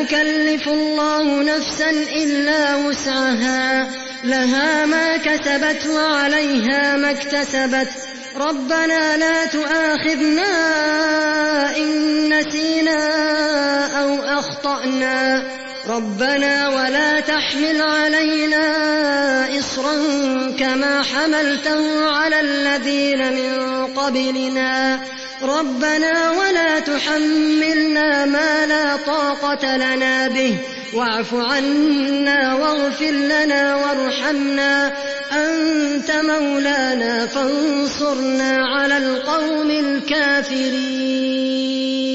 يكلف الله نفسا إلا وسعها، لها ما كسبت وعليها ما اكتسبت. ربنا لا تؤاخذنا إن نسينا أو أخطأنا، ربنا ولا تحمل علينا إصرا كما حملته على الذين من قبلنا، ربنا ولا تحملنا ما لا طاقة لنا به، واعف عنا واغفر لنا وارحمنا، أنت مولانا فانصرنا على القوم الكافرين.